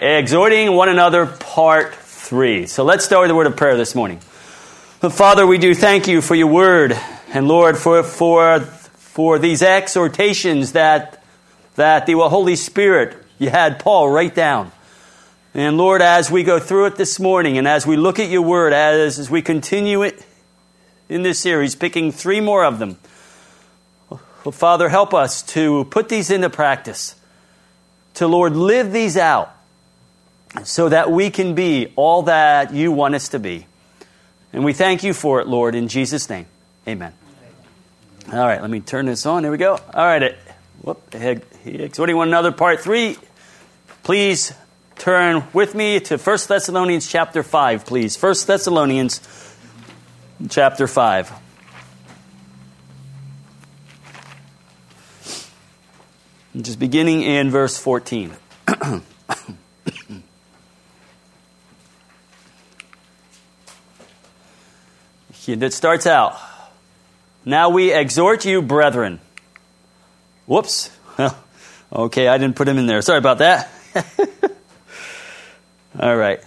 Exhorting one another, part 3. So let's start with a word of prayer this morning. Father, we do thank you for your word, and Lord, for these exhortations that the Holy Spirit, you had Paul write down. And Lord, as we go through it this morning, and as we look at your word, as we continue it in this series, picking 3 more of them, Father, help us to put these into practice, to, Lord, live these out, so that we can be all that you want us to be. And we thank you for it, Lord, in Jesus' name. Amen. All right, let me turn this on. Here we go. All right, exhorting one another, part 3. Please turn with me to 1 Thessalonians chapter 5, please. 1 Thessalonians chapter 5. Just beginning in verse 14. It starts out, now we exhort you, brethren. Whoops. Okay, I didn't put him in there. Sorry about that. All right.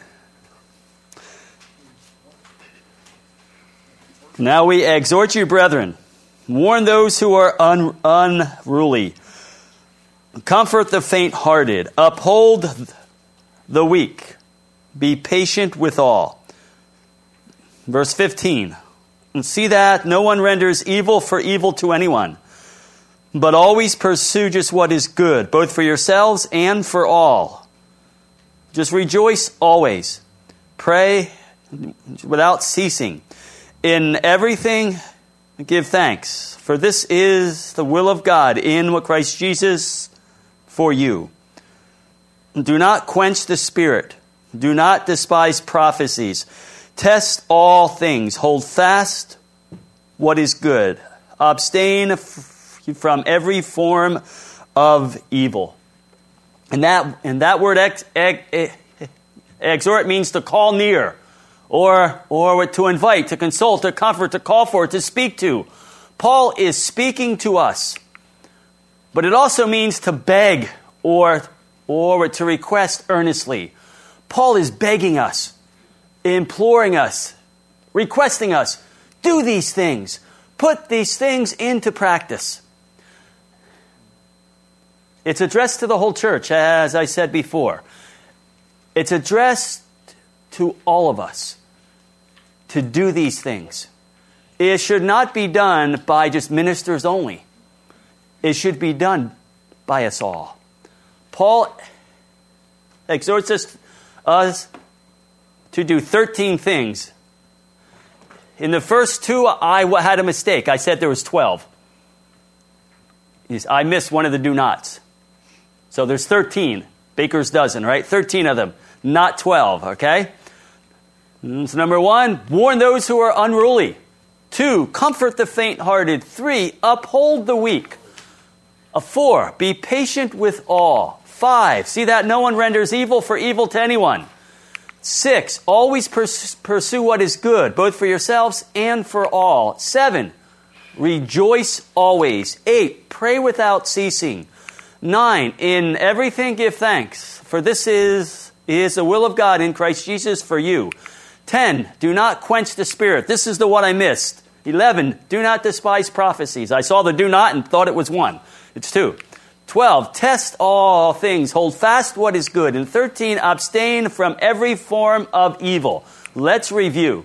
Now we exhort you, brethren. Warn those who are unruly. Comfort the faint-hearted. Uphold the weak. Be patient with all. Verse 15. And see that no one renders evil for evil to anyone, but always pursue just what is good, both for yourselves and for all. Just rejoice always. Pray without ceasing. In everything, give thanks, for this is the will of God in what Christ Jesus for you. Do not quench the spirit. Do not despise prophecies. Test all things. Hold fast what is good. Abstain from every form of evil. And that word exhort means to call near, or to invite, to consult, to comfort, to call for, to speak to. Paul is speaking to us, but it also means to beg or to request earnestly. Paul is begging us, imploring us, requesting us, do these things. Put these things into practice. It's addressed to the whole church, as I said before. It's addressed to all of us to do these things. It should not be done by just ministers only. It should be done by us all. Paul exhorts us to do 13 things. In the first 2, I had a mistake. I said there was 12. I missed one of the do nots. So there's 13. Baker's dozen, right? 13 of them, not 12, okay? So number 1, warn those who are unruly. 2, comfort the faint-hearted. 3, uphold the weak. 4, be patient with all. 5, see that no one renders evil for evil to anyone. 6, always pursue what is good, both for yourselves and for all. 7, rejoice always. 8, pray without ceasing. 9, in everything give thanks, for this is the will of God in Christ Jesus for you. 10, do not quench the spirit. This is the one I missed. 11, do not despise prophecies. I saw the do not and thought it was 1. It's 2. 12, test all things, hold fast what is good. And 13, abstain from every form of evil. Let's review.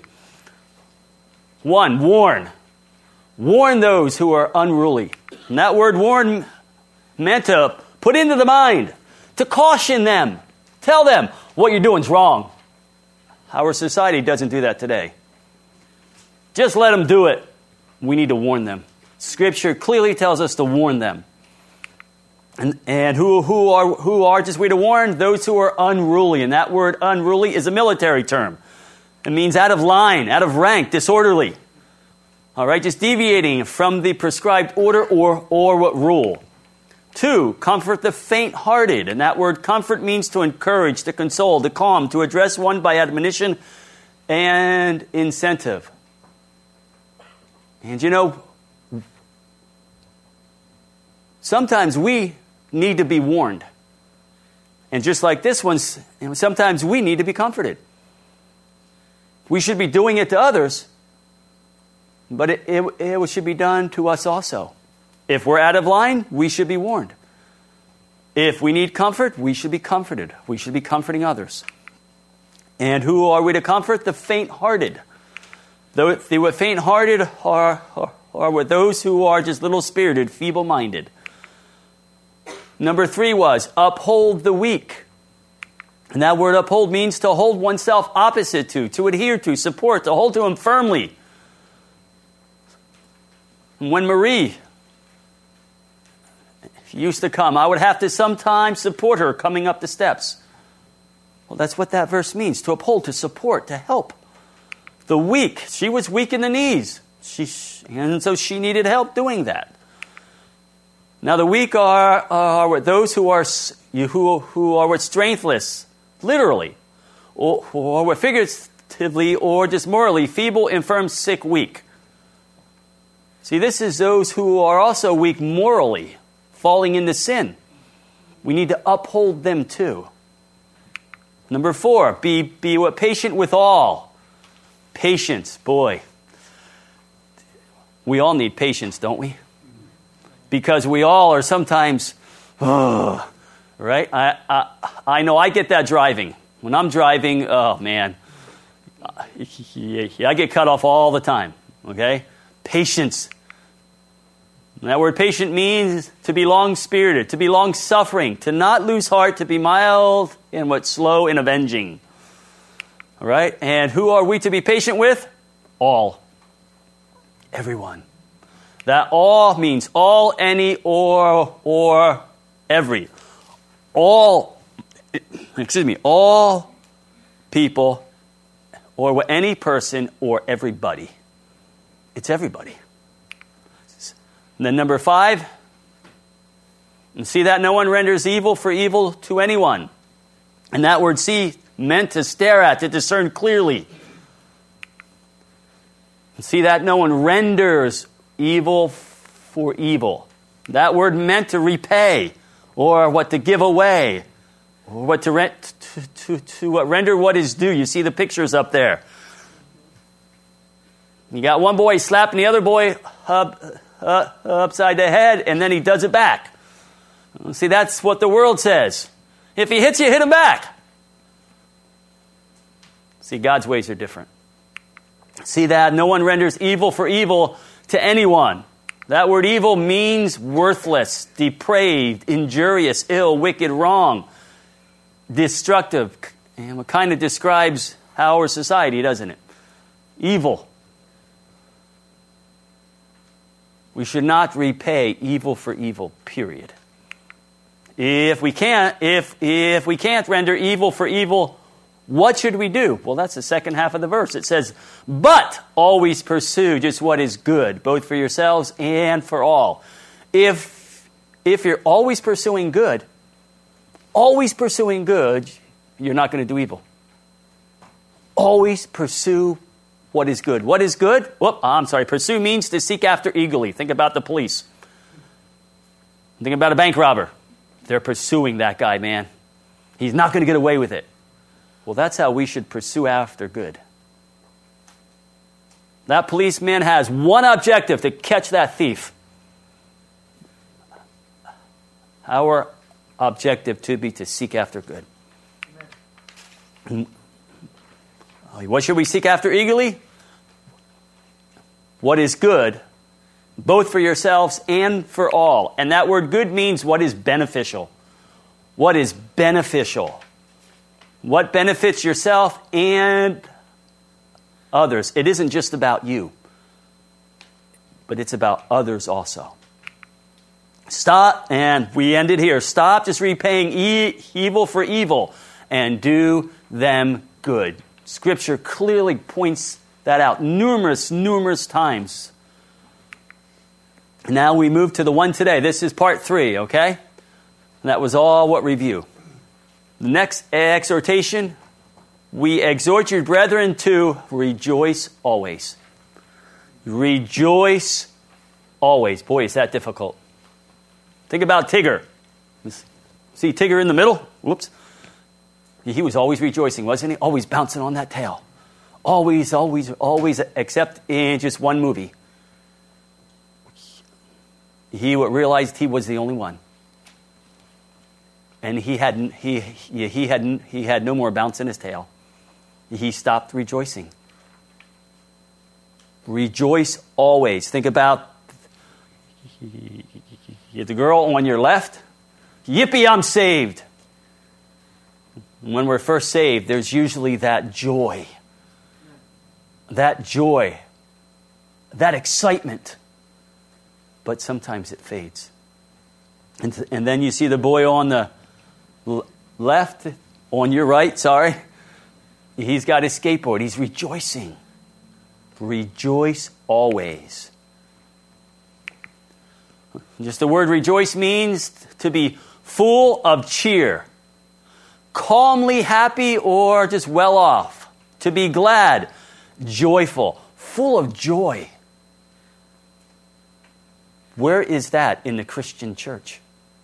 1, warn. Warn those who are unruly. And that word warn meant to put into the mind, to caution them. Tell them what you're doing is wrong. Our society doesn't do that today. Just let them do it. We need to warn them. Scripture clearly tells us to warn them. And who are just we to warn? Those who are unruly. And that word unruly is a military term. It means out of line, out of rank, disorderly. All right, just deviating from the prescribed order or what rule. 2, comfort the faint-hearted. And that word comfort means to encourage, to console, to calm, to address one by admonition and incentive. And you know, sometimes we need to be warned. And just like this one, sometimes we need to be comforted. We should be doing it to others, but it should be done to us also. If we're out of line, we should be warned. If we need comfort, we should be comforted. We should be comforting others. And who are we to comfort? The faint-hearted. The faint-hearted are with those who are just little-spirited, feeble-minded. Number 3 was uphold the weak. And that word uphold means to hold oneself opposite to adhere to, support, to hold to him firmly. When Marie used to come, I would have to sometimes support her coming up the steps. Well, that's what that verse means, to uphold, to support, to help. The weak, she was weak in the knees, and so she needed help doing that. Now the weak are those who are with strengthless, literally, or figuratively, or just morally, feeble, infirm, sick, weak. See, this is those who are also weak morally, falling into sin. We need to uphold them too. Number 4, be patient with all. Patience, boy. We all need patience, don't we? Because we all are sometimes, right? I know I get that driving. When I'm driving, oh man, I get cut off all the time, okay? Patience. And that word patient means to be long-spirited, to be long-suffering, to not lose heart, to be mild and slow in avenging. All right? And who are we to be patient with? All. Everyone. That all means all, any, or every. All people, or any person, or everybody. It's everybody. And then number 5, and see that no one renders evil for evil to anyone. And that word see meant to stare at, to discern clearly. And see that no one renders evil for evil. That word meant to repay, or what to give away, or what to render what is due. You see the pictures up there. You got one boy slapping the other boy upside the head, and then he does it back. See, that's what the world says. If he hits you, hit him back. See, God's ways are different. See that no one renders evil for evil to anyone. That word evil means worthless, depraved, injurious, ill, wicked, wrong, destructive. And it kind of describes our society, doesn't it? Evil. We should not repay evil for evil, period. If we can't render evil for evil, what should we do? Well, that's the second half of the verse. It says, but always pursue just what is good, both for yourselves and for all. If you're always pursuing good, you're not going to do evil. Always pursue what is good. What is good? Pursue means to seek after eagerly. Think about the police. Think about a bank robber. They're pursuing that guy, man. He's not going to get away with it. Well, that's how we should pursue after good. That policeman has one objective, to catch that thief. Our objective to be to seek after good. Amen. What should we seek after eagerly? What is good, both for yourselves and for all. And that word good means what is beneficial. What is beneficial? What benefits yourself and others. It isn't just about you, but it's about others also. Stop, and we ended here. Stop just repaying evil for evil and do them good. Scripture clearly points that out numerous times. Now we move to the one today. This is part 3, okay? And that was all what review. The next exhortation, we exhort you, brethren, to rejoice always. Rejoice always. Boy, is that difficult. Think about Tigger. See Tigger in the middle? Whoops. He was always rejoicing, wasn't he? Always bouncing on that tail. Always, always, always, except in just one movie. He realized he was the only one. And he had no more bounce in his tail. He stopped rejoicing. Rejoice always. Think about the girl on your left. Yippee, I'm saved. When we're first saved, there's usually that joy, that excitement. But sometimes it fades. And then you see the boy on the left, on your right, sorry. He's got his skateboard. He's rejoicing. Rejoice always. Just the word rejoice means to be full of cheer, calmly happy, or just well off. To be glad, joyful, full of joy. Where is that in the Christian church?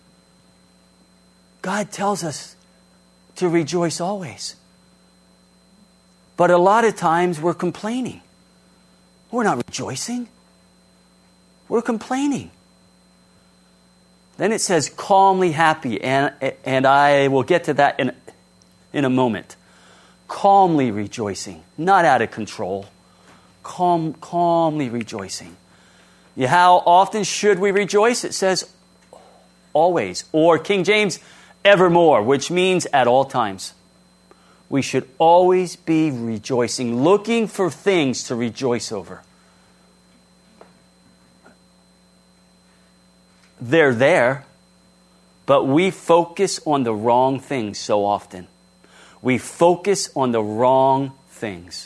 God tells us to rejoice always. But a lot of times we're complaining. We're not rejoicing. We're complaining. Then it says calmly happy, and I will get to that in a moment. Calmly rejoicing, not out of control. Calmly rejoicing. How often should we rejoice? It says always. Or King James, evermore, which means at all times. We should always be rejoicing, looking for things to rejoice over. They're there, but we focus on the wrong things so often. We focus on the wrong things.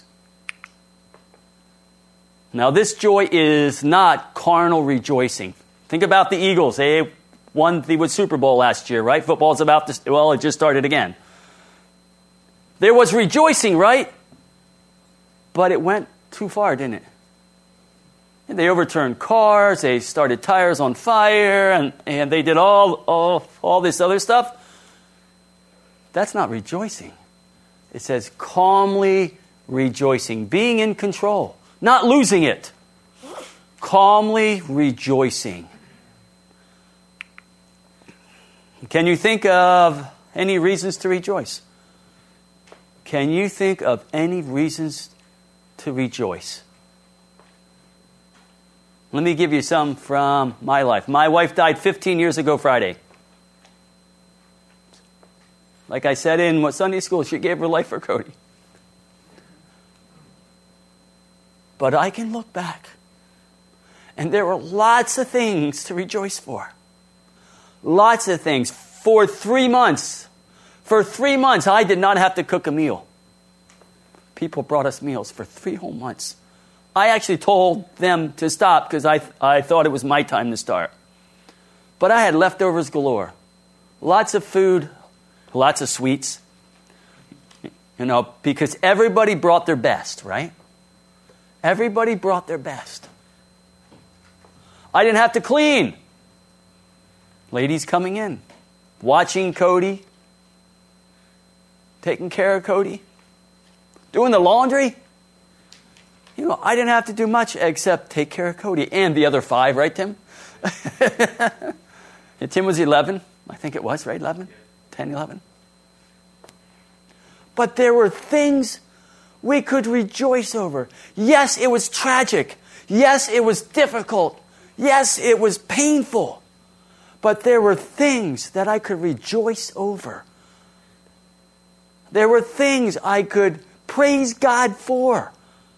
Now, this joy is not carnal rejoicing. Think about the Eagles. They won the Super Bowl last year, right? Football's about to, well, it just started again. There was rejoicing, right? But it went too far, didn't it? They overturned cars, they started tires on fire, and they did all this other stuff. That's not rejoicing. It says calmly rejoicing, being in control, not losing it. Calmly rejoicing. Can you think of any reasons to rejoice? Can you think of any reasons to rejoice? Let me give you some from my life. My wife died 15 years ago Friday. Like I said in Sunday school, she gave her life for Cody. But I can look back, and there were lots of things to rejoice for. Lots of things. For 3 months, I did not have to cook a meal. People brought us meals for 3 whole months. I actually told them to stop because I thought it was my time to start. But I had leftovers galore. Lots of food, lots of sweets. Because everybody brought their best, right? Everybody brought their best. I didn't have to clean. Ladies coming in, watching Cody, taking care of Cody, doing the laundry. I didn't have to do much except take care of Cody and the other 5, right, Tim? And Tim was 11, I think it was, right? 11? 10, 11? But there were things we could rejoice over. Yes, it was tragic. Yes, it was difficult. Yes, it was painful. But there were things that I could rejoice over. There were things I could praise God for.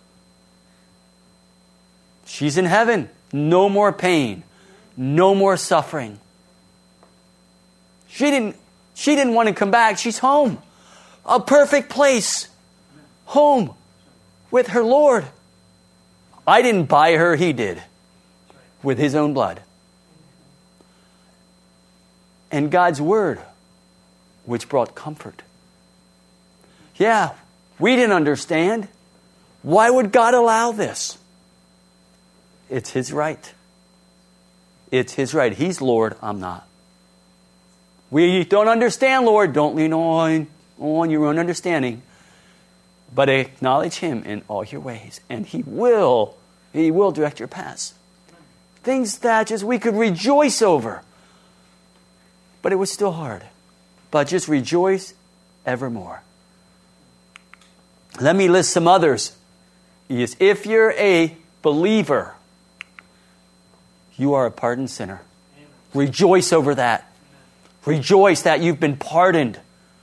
She's in heaven. No more pain. No more suffering. She didn't want to come back. She's home. A perfect place. Home with her Lord. I didn't buy her. He did. With his own blood. And God's word, which brought comfort. Yeah, we didn't understand. Why would God allow this? It's his right. It's his right. He's Lord, I'm not. We don't understand, Lord. Don't lean on on your own understanding, but acknowledge him in all your ways, and he will direct your paths. Things that just we could rejoice over, but it was still hard. But just rejoice evermore. Let me list some others. If you're a believer, you are a pardoned sinner. Rejoice over that. Rejoice that you've been pardoned.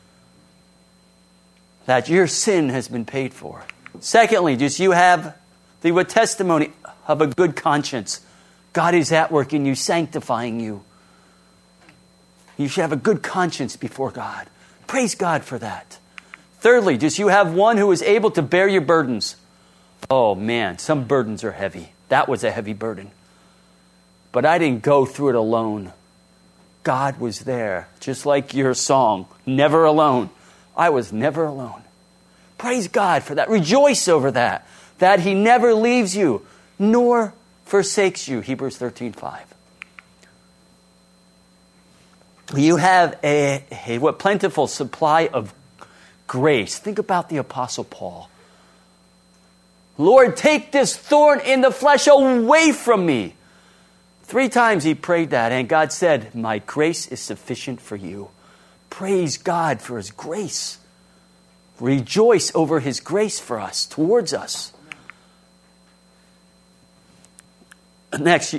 That your sin has been paid for. Secondly, just you have the testimony of a good conscience. God is at work in you, sanctifying you. You should have a good conscience before God. Praise God for that. Thirdly, just you have one who is able to bear your burdens. Oh man, some burdens are heavy. That was a heavy burden. But I didn't go through it alone. God was there, just like your song, Never Alone. I was never alone. Praise God for that. Rejoice over that. That he never leaves you, nor forsakes you. Hebrews 13:5. You have a plentiful supply of grace. Think about the Apostle Paul. Lord, take this thorn in the flesh away from me. 3 times he prayed that, and God said, my grace is sufficient for you. Praise God for his grace. Rejoice over his grace for us, towards us. Next,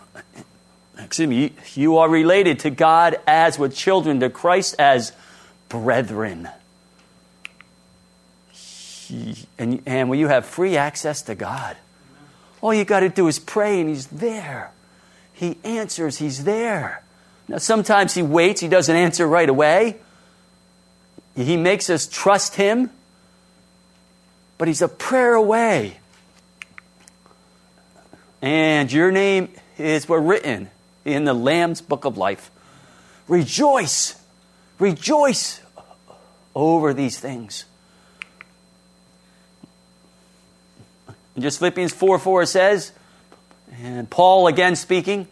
you are related to God as with children, to Christ as brethren. And when you have free access to God, all you got to do is pray and he's there. He answers, he's there. Now sometimes he waits, he doesn't answer right away. He makes us trust him, but he's a prayer away. And your name were written in the Lamb's book of life. Rejoice. Rejoice over these things. And just Philippians 4:4 says, and Paul again speaking,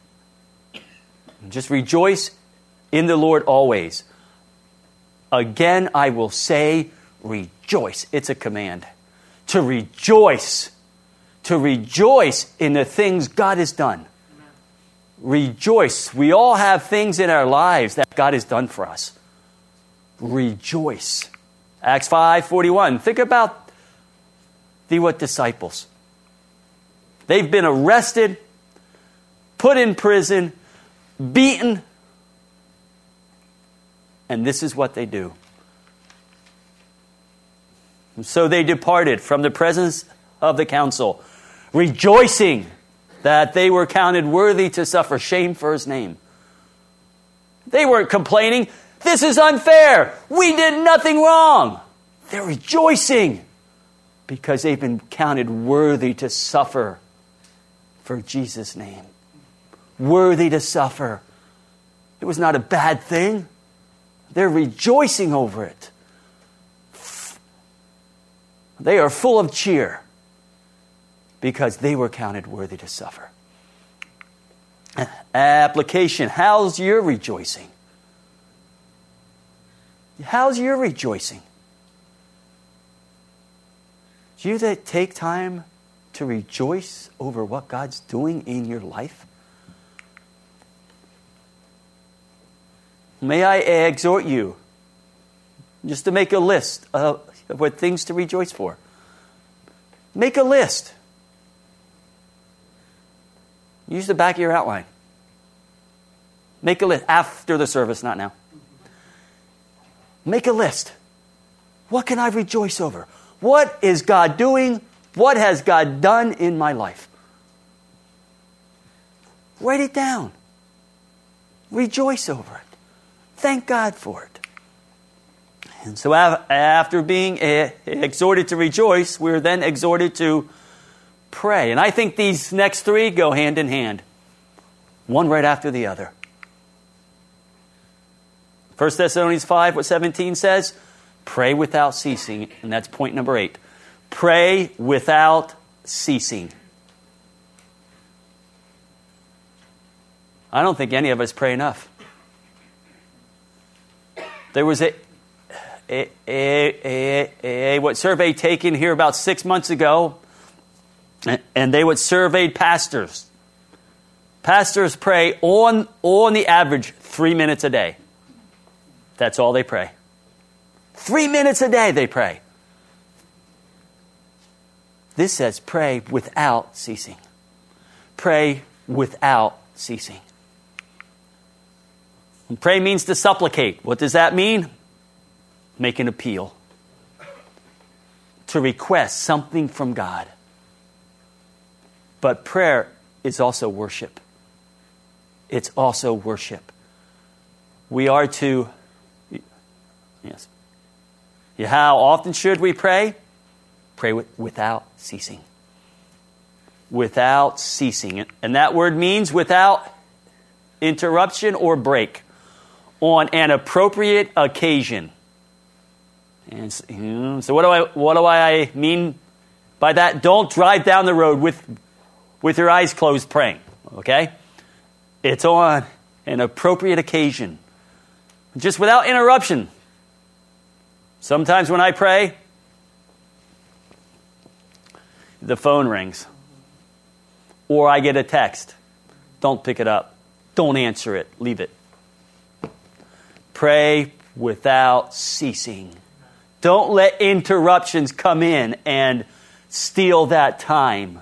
just rejoice in the Lord always. Again, I will say, rejoice. It's a command. To rejoice. To rejoice in the things God has done. Rejoice. We all have things in our lives that God has done for us. Rejoice. Acts 5:41. Think about the disciples. They've been arrested, put in prison, beaten, and this is what they do. And so they departed from the presence of the council, rejoicing that they were counted worthy to suffer shame for his name. They weren't complaining, this is unfair, we did nothing wrong. They're rejoicing because they've been counted worthy to suffer for Jesus' name. Worthy to suffer. It was not a bad thing. They're rejoicing over it. They are full of cheer because they were counted worthy to suffer. Application. How's your rejoicing? How's your rejoicing? Do you take time to rejoice over what God's doing in your life? May I exhort you just to make a list of what things to rejoice for. Make a list. Use the back of your outline. Make a list after the service, not now. Make a list. What can I rejoice over? What is God doing? What has God done in my life? Write it down. Rejoice over it. Thank God for it. And so after being exhorted to rejoice, we're then exhorted to pray. And I think these next 3 go hand in hand. One right after the other. 1 Thessalonians 5:17 says, pray without ceasing. And that's point number 8. Pray without ceasing. I don't think any of us pray enough. There was survey taken here about 6 months ago, and they would survey pastors. Pastors pray on the average 3 minutes a day. That's all they pray. 3 minutes a day they pray. This says pray without ceasing. Pray without ceasing. And pray means to supplicate. What does that mean? Make an appeal. To request something from God. But prayer is also worship. It's also worship. We are to, yes. How often should we pray? Pray without ceasing. Without ceasing. And that word means without interruption or break. On an appropriate occasion. And so what do I mean by that? Don't drive down the road with your eyes closed praying. Okay? It's on an appropriate occasion. Just without interruption. Sometimes when I pray, the phone rings. Or I get a text. Don't pick it up. Don't answer it. Leave it. Pray without ceasing. Don't let interruptions come in and steal that time.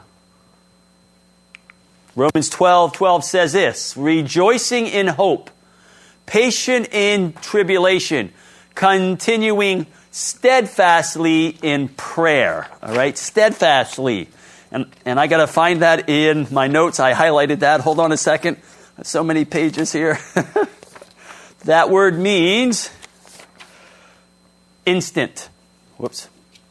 Romans 12:12 says this, rejoicing in hope, patient in tribulation, continuing steadfastly in prayer. All right, steadfastly. And I got to find that in my notes. I highlighted that. Hold on a second. So many pages here. That word means instant. Whoops.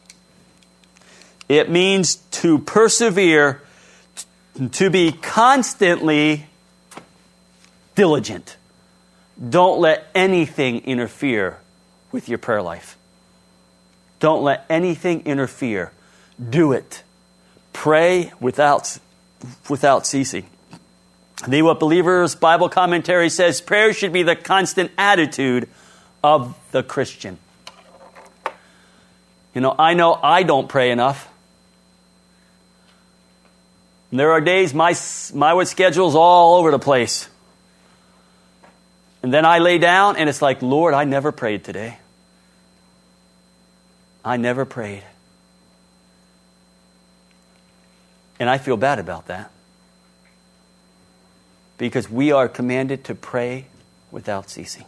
It means to persevere, to be constantly diligent. Don't let anything interfere with your prayer life. Don't let anything interfere. Do it. Pray without ceasing. The What Believers Bible Commentary says prayer should be the constant attitude of the Christian. know I don't pray enough. And there are days my schedule's all over the place. And then I lay down and it's like, Lord, I never prayed today. I never prayed. And I feel bad about that. Because we are commanded to pray without ceasing.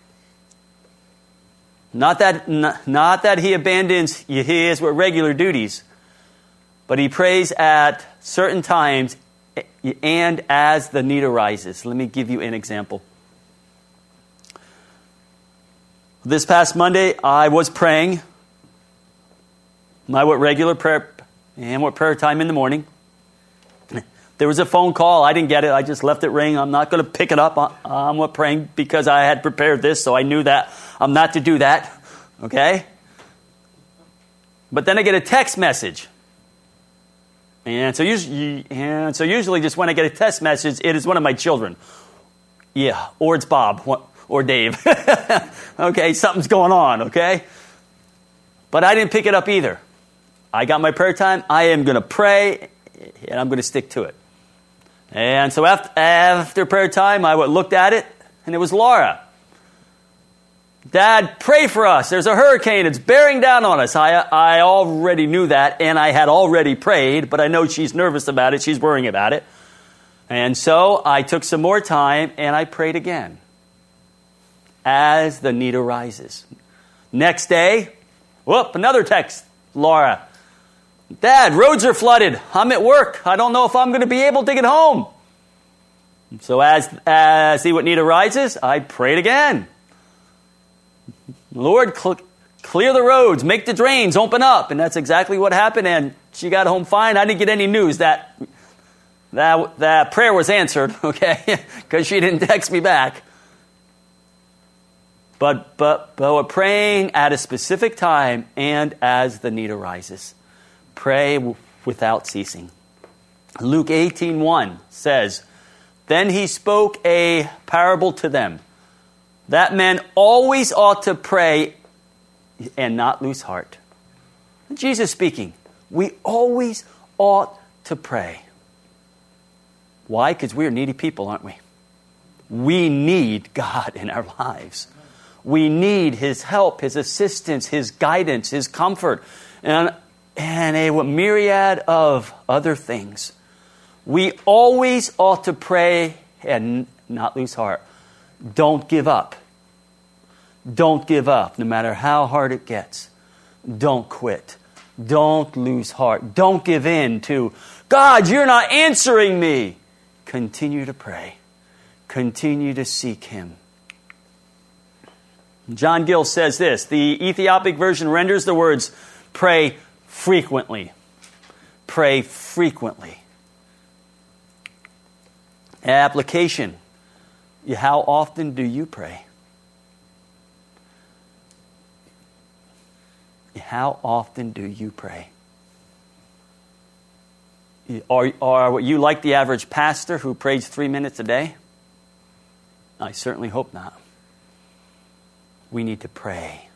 Not that he abandons his regular duties, but he prays at certain times and as the need arises. Let me give you an example. This past Monday, I was praying my regular prayer and prayer time in the morning. There was a phone call. I didn't get it. I just left it ring. I'm not going to pick it up. I'm praying because I had prepared this, so I knew that I'm not to do that. Okay? But then I get a text message. And so usually just when I get a text message, it is one of my children. Yeah, or it's Bob or Dave. Okay, something's going on, okay? But I didn't pick it up either. I got my prayer time. I am going to pray, and I'm going to stick to it. And so after prayer time, I looked at it, and it was Laura. Dad, pray for us. There's a hurricane. It's bearing down on us. I already knew that, and I had already prayed, but I know she's nervous about it. She's worrying about it. And so I took some more time, and I prayed again as the need arises. Next day, another text, Laura. Dad, roads are flooded. I'm at work. I don't know if I'm going to be able to get home. So as see what need arises, I prayed again. Lord, clear the roads, make the drains open up. And that's exactly what happened. And she got home fine. I didn't get any news that prayer was answered, okay, because she didn't text me back. But we're praying at a specific time and as the need arises. Pray without ceasing. Luke 18:1 says, Then he spoke a parable to them, that men always ought to pray and not lose heart. Jesus speaking, we always ought to pray. Why? Because we are needy people, aren't we? We need God in our lives. We need His help, His assistance, His guidance, His comfort, and a myriad of other things. We always ought to pray and not lose heart. Don't give up. Don't give up, no matter how hard it gets. Don't quit. Don't lose heart. Don't give in to, God, you're not answering me. Continue to pray. Continue to seek Him. John Gill says this, the Ethiopic version renders the words, pray frequently. Pray frequently. Application. How often do you pray? How often do you pray? Are you like the average pastor who prays 3 minutes a day? I certainly hope not. We need to pray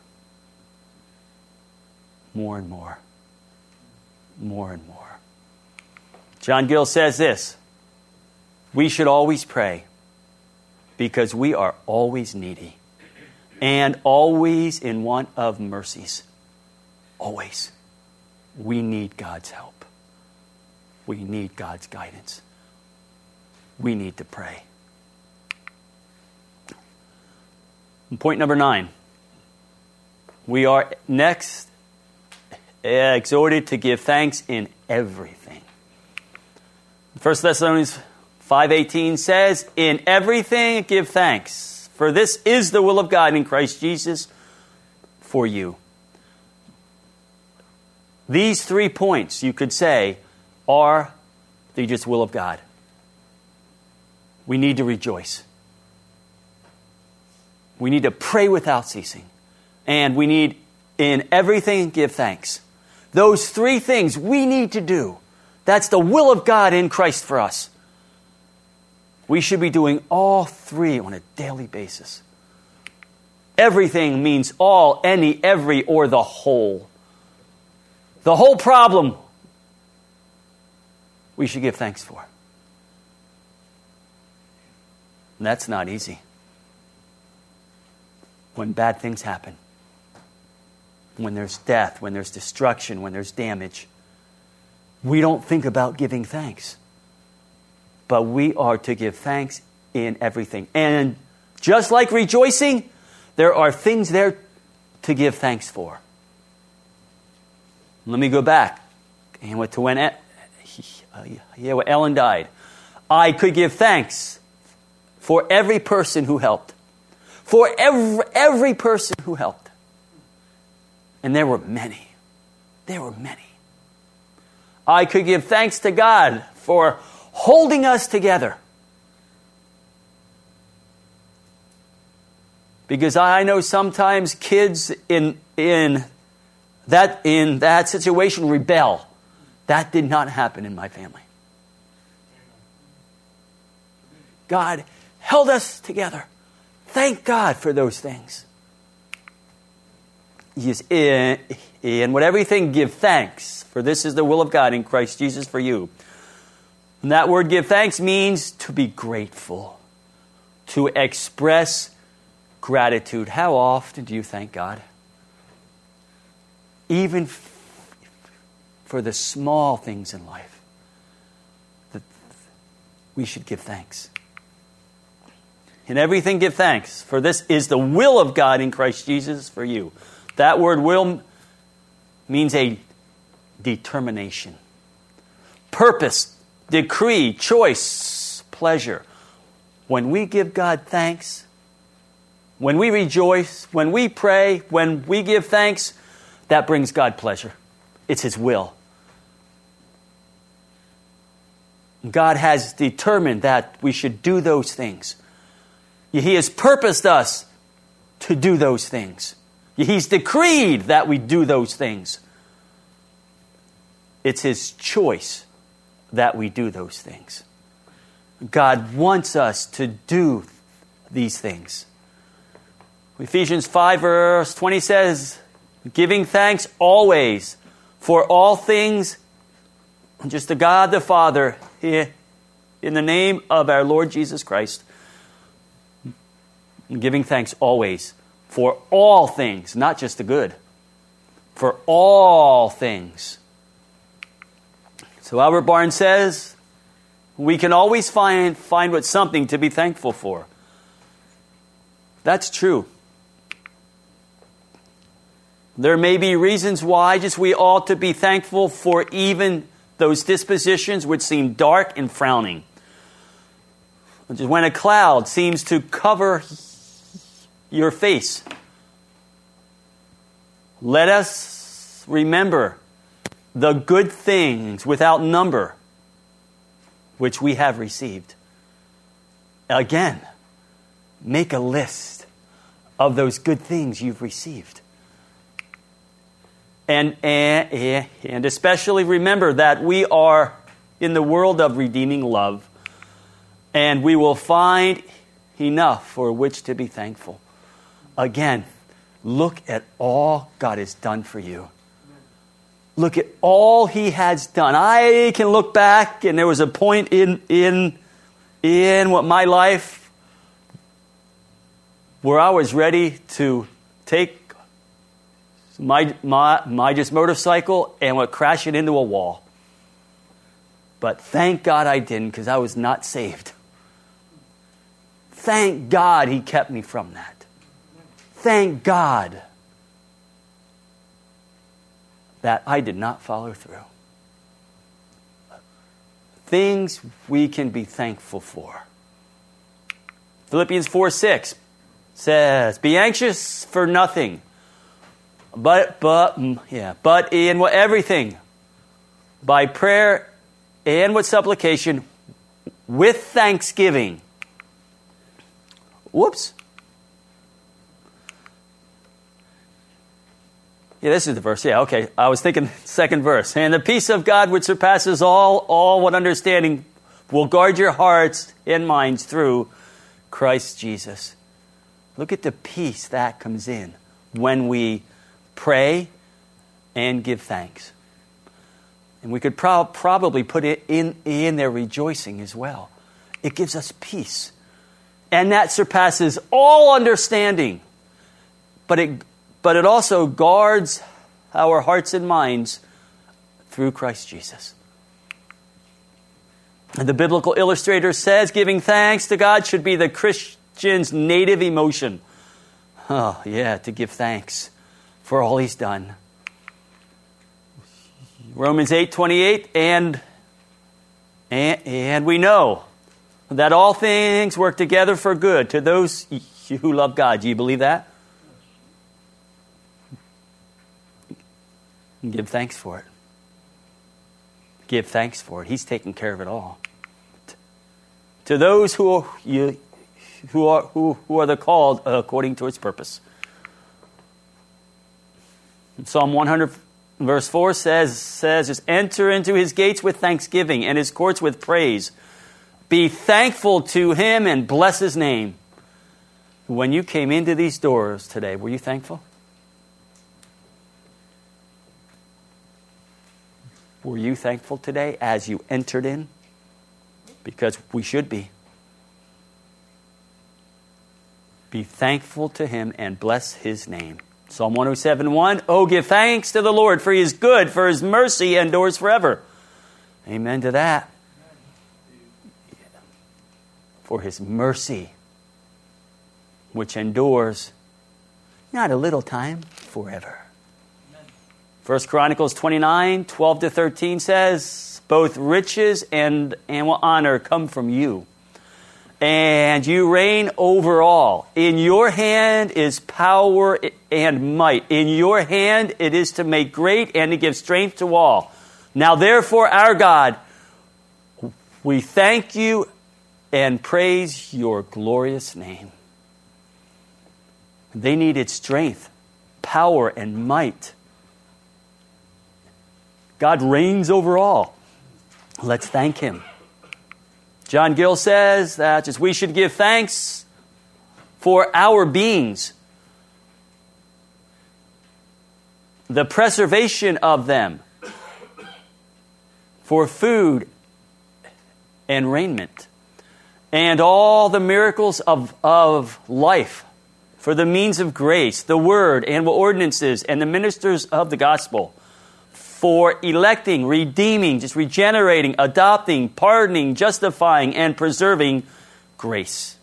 more and more. More and more. John Gill says this, we should always pray because we are always needy and always in want of mercies. Always. We need God's help. We need God's guidance. We need to pray. And point number 9. We are next exhorted to give thanks in everything. 1 Thessalonians 5:18 says, in everything give thanks, for this is the will of God in Christ Jesus for you. These 3 points, you could say, are the just will of God. We need to rejoice. We need to pray without ceasing. And we need, in everything, give thanks. Those 3 things we need to do. That's the will of God in Christ for us. We should be doing all 3 on a daily basis. Everything means all, any, every, or the whole. The whole problem we should give thanks for. And that's not easy. When bad things happen, when there's death, when there's destruction, when there's damage, we don't think about giving thanks. But we are to give thanks in everything. And just like rejoicing, there are things there to give thanks for. Let me go back and to when Ellen died. I could give thanks for every person who helped. For every person who helped. And there were many. There were many. I could give thanks to God for holding us together. Because I know sometimes kids in that situation rebel. That did not happen in my family. God held us together. Thank God for those things. Yes, in what everything give thanks, for this is the will of God in Christ Jesus for you. And that word give thanks means to be grateful, to express gratitude. How often do you thank God? Even for the small things in life, we should give thanks. In everything give thanks, for this is the will of God in Christ Jesus for you. That word will means a determination, purpose, decree, choice, pleasure. When we give God thanks, when we rejoice, when we pray, when we give thanks, that brings God pleasure. It's His will. God has determined that we should do those things. He has purposed us to do those things. He's decreed that we do those things. It's His choice that we do those things. God wants us to do these things. Ephesians 5 verse 20 says, Giving thanks always for all things, just to God the Father, in the name of our Lord Jesus Christ. Giving thanks always for all things, not just the good. For all things. So Albert Barnes says, we can always find what something to be thankful for. That's true. There may be reasons why just we ought to be thankful for even those dispositions which seem dark and frowning. Just when a cloud seems to cover your face, let us remember the good things without number which we have received. Again, make a list of those good things you've received. And especially remember that we are in the world of redeeming love, and we will find enough for which to be thankful. Again, look at all God has done for you. Look at all He has done. I can look back, and there was a point in what my life where I was ready to take my just motorcycle and would crash it into a wall. But thank God I didn't, because I was not saved. Thank God He kept me from that. Thank God that I did not follow through. Things we can be thankful for. Philippians 4:6 says, "Be anxious for nothing, but in everything, by prayer and with supplication, with thanksgiving." Whoops. Yeah, this is the verse. Yeah, okay. I was thinking second verse. "And the peace of God, which surpasses all what understanding, will guard your hearts and minds through Christ Jesus." Look at the peace that comes in when we pray and give thanks. And we could probably put it in their rejoicing as well. It gives us peace. And that surpasses all understanding. But it also guards our hearts and minds through Christ Jesus. And the biblical illustrator says giving thanks to God should be the Christian's native emotion. Oh, yeah, to give thanks for all He's done. Romans 8:28, and we know that all things work together for good to those who love God. Do you believe that? Give thanks for it. Give thanks for it. He's taking care of it all. To those who are the called according to His purpose. Psalm 100 verse 4 says, just enter into His gates with thanksgiving and His courts with praise. Be thankful to Him and bless His name. When you came into these doors today, were you thankful? Were you thankful today as you entered in? Because we should be. Be thankful to Him and bless His name. Psalm 107:1, "Oh, give thanks to the Lord, for He is good, for His mercy endures forever." Amen to that. For His mercy, which endures not a little time, forever. 1 Chronicles 29:12-13 says, "Both riches and honor come from you, and you reign over all. In your hand is power and might. In your hand it is to make great and to give strength to all. Now therefore, our God, we thank you and praise your glorious name." They needed strength, power, and might. God reigns over all. Let's thank Him. John Gill says that we should give thanks for our beings. the preservation of them, for food and raiment, and all the miracles of life, for the means of grace, the word and ordinances, and the ministers of the gospel, for electing, redeeming, just regenerating, adopting, pardoning, justifying, and preserving grace.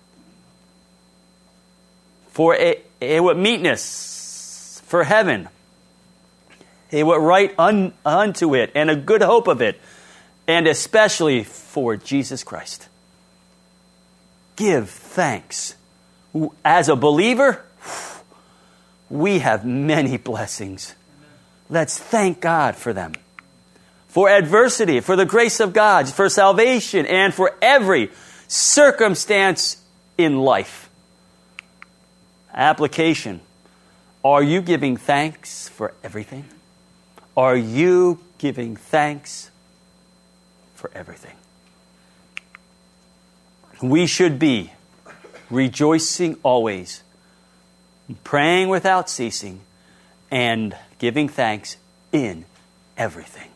For a what meekness, for heaven, a what right unto it, and a good hope of it, and especially for Jesus Christ. Give thanks. As a believer, we have many blessings. Let's thank God for them. For adversity, for the grace of God, for salvation, and for every circumstance in life. Application. Are you giving thanks for everything? Are you giving thanks for everything? We should be rejoicing always, praying without ceasing, and giving thanks in everything.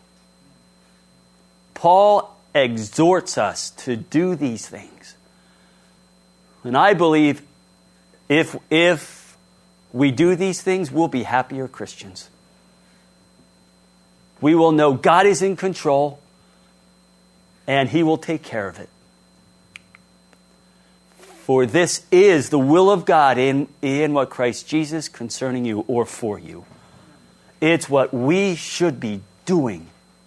Paul exhorts us to do these things. And I believe if we do these things, we'll be happier Christians. We will know God is in control and He will take care of it. For this is the will of God in what Christ Jesus concerning you or for you. It's what we should be doing.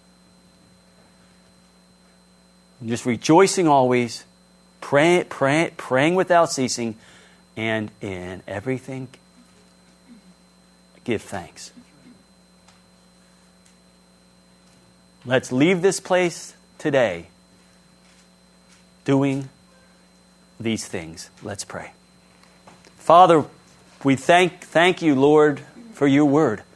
Just rejoicing always, praying without ceasing, and in everything, give thanks. Let's leave this place today doing these things. Let's pray. Father, we thank you, Lord, for your word.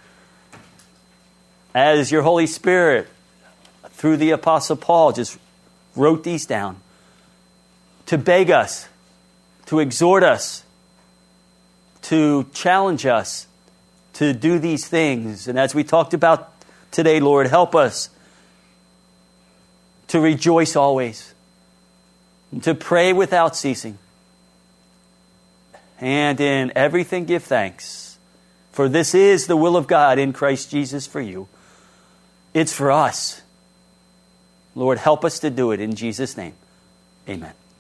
As your Holy Spirit, through the Apostle Paul, just wrote these down to beg us, to exhort us, to challenge us to do these things. And as we talked about today, Lord, help us to rejoice always, to pray without ceasing, and in everything give thanks. For this is the will of God in Christ Jesus for you. It's for us. Lord, help us to do it in Jesus' name. Amen.